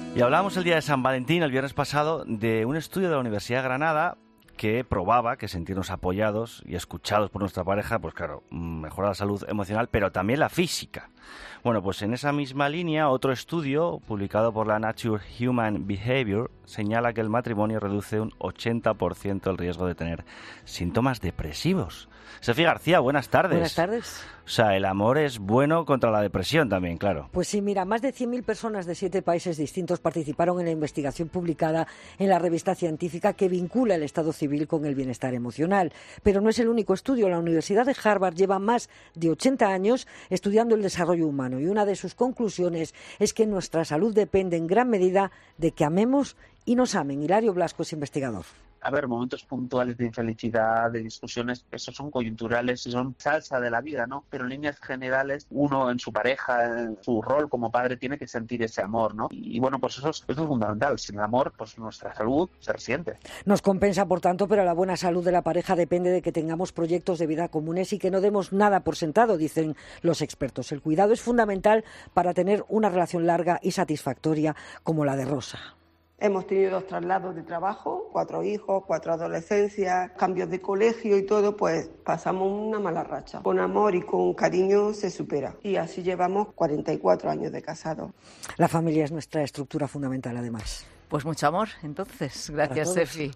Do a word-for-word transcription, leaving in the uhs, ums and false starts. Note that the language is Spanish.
Y hablábamos el día de San Valentín, el viernes pasado, de un estudio de la Universidad de Granada que probaba que sentirnos apoyados y escuchados por nuestra pareja, pues claro, mejora la salud emocional, pero también la física. Bueno, pues en esa misma línea, otro estudio publicado por la Nature Human Behavior señala que el matrimonio reduce un ochenta por ciento el riesgo de tener síntomas depresivos. Sofía García, buenas tardes. Buenas tardes. O sea, el amor es bueno contra la depresión también, claro. Pues sí, mira, más de cien mil personas de siete países distintos participaron en la investigación publicada en la revista científica que vincula el estado civil con el bienestar emocional. Pero no es el único estudio. La Universidad de Harvard lleva más de ochenta años estudiando el desarrollo humano y una de sus conclusiones es que nuestra salud depende en gran medida de que amemos y nos amen. Hilario Blasco es investigador. A ver, momentos puntuales de infelicidad, de discusiones, esos son coyunturales y son salsa de la vida, ¿no? Pero en líneas generales, uno en su pareja, en su rol como padre, tiene que sentir ese amor, ¿no? Y bueno, pues eso es, eso es fundamental. Sin el amor, pues nuestra salud se resiente. Nos compensa, por tanto, pero la buena salud de la pareja depende de que tengamos proyectos de vida comunes y que no demos nada por sentado, dicen los expertos. El cuidado es fundamental para tener una relación larga y satisfactoria como la de Rosa. Hemos tenido dos traslados de trabajo, cuatro hijos, cuatro adolescencias, cambios de colegio y todo, pues pasamos una mala racha. Con amor y con cariño se supera. Y así llevamos cuarenta y cuatro años de casados. La familia es nuestra estructura fundamental, además. Pues mucho amor, entonces. Gracias, Sefi.